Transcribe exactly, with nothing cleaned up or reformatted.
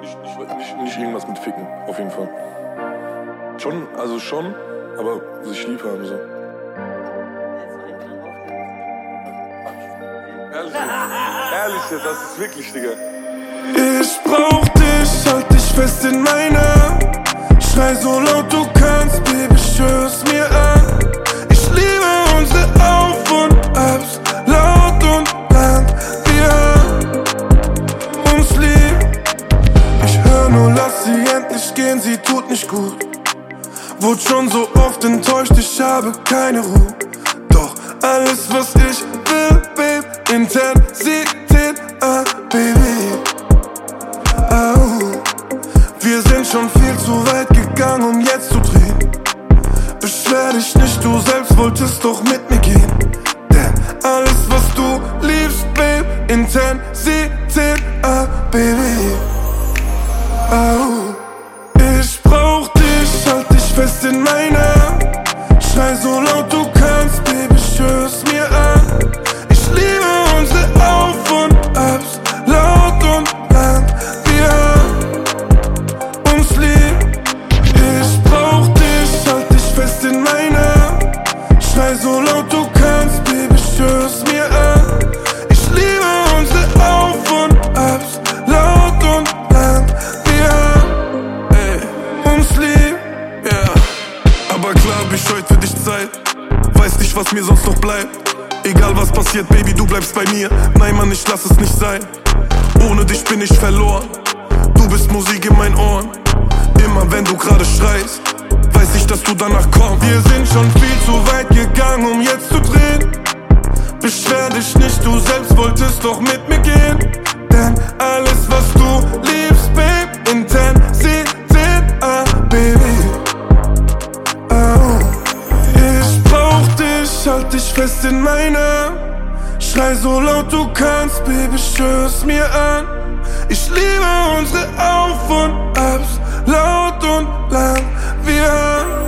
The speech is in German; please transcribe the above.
Nicht, nicht, nicht, nicht irgendwas mit Ficken, auf jeden Fall. Schon, also schon, aber sich lieb haben so. Ehrlich, ehrlich jetzt, das ist wirklich, Digga. Ich brauch dich, halt dich fest in meiner. Schrei so laut du kannst, Baby, schwör's mir an. Ich liebe unsere Auf- und Abs, laut und lang. Wir haben uns lieb. Ich hör nur, lass sie endlich gehen, sie tut nicht gut. Wurde schon so oft enttäuscht, ich habe keine Ruhe. Doch alles, was ich will, Babe, Intensität, ah, Baby. Oh. Wir sind schon viel zu weit gegangen, um jetzt zu drehen. Beschwer dich nicht, du selbst wolltest doch mit mir gehen. Denn alles, was du liebst, Babe, Intensität, ah, Baby. Oh. Ich brauch dich, halt dich fest in meiner. Schrei so laut du kannst, Baby, schwör's mir an. Ich liebe unsere Auf- und Abs, laut und lang. Wir haben uns lieb. Ich brauch dich, halt dich fest in meiner. Schrei so laut du kannst, Baby, schwör's mir an. Ich liebe unsere Auf- und Abs, laut und lang. Wir haben ey, uns lieb, ja. Yeah. Aber klar hab ich heute für dich Zeit. Weiß nicht, was mir sonst noch bleibt. Egal was passiert, Baby, du bleibst bei mir. Nein, Mann, ich lass es nicht sein. Ohne dich bin ich verloren. Du bist Musik in meinen Ohren. Immer wenn du gerade schreist, weiß ich, dass du danach kommst. Wir sind schon viel zu weit gegangen, um jetzt zu drehen. Beschwer dich nicht, du selbst wolltest doch mit mir gehen. Denn alles, was du liebst, Babe, Intensität, ah, Baby. Oh. Ich brauch dich, halt dich fest in meiner. Schrei so laut du kannst, Baby, schwör's mir an. Ich liebe unsere Auf- und Abs, laut und lang. Wir haben